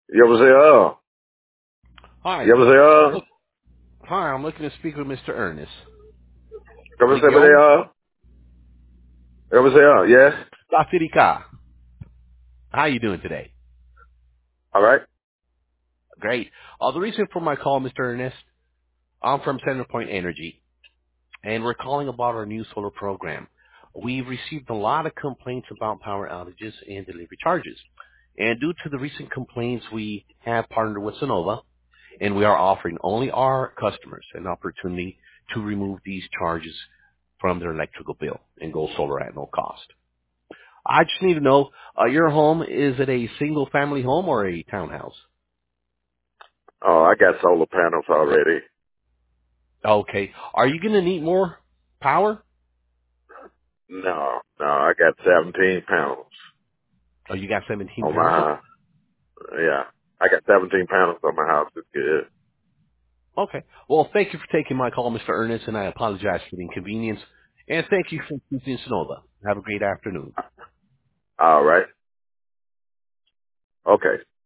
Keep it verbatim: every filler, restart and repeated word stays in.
여보세요? Hi. 여보세요? Look, hi, I'm looking to speak with Mister Ernest. Come Miguel 여보세요? 여보세요? Yes? Lafirica. How you doing today? Alright? Great. Uh, the reason for my call, Mister Ernest, I'm from Centerpoint Energy, and we're calling about our new solar program. We've received a lot of complaints about power outages and delivery charges. And due to the recent complaints, we have partnered with Sonova, and we are offering only our customers an opportunity to remove these charges from their electrical bill and go solar at no cost. I just need to know, uh, your home, is it a single family home or a townhouse? Oh, I got solar panels already. Okay. Are you going to need more power? No, no, I got seventeen panels Oh, you got seventeen on my panels? house. Yeah. I got seventeen panels on my house. It's good. Okay. Well, thank you for taking my call, Mister Ernest, and I apologize for the inconvenience. And thank you for choosing Sonova. Have a great afternoon. Alright. Okay.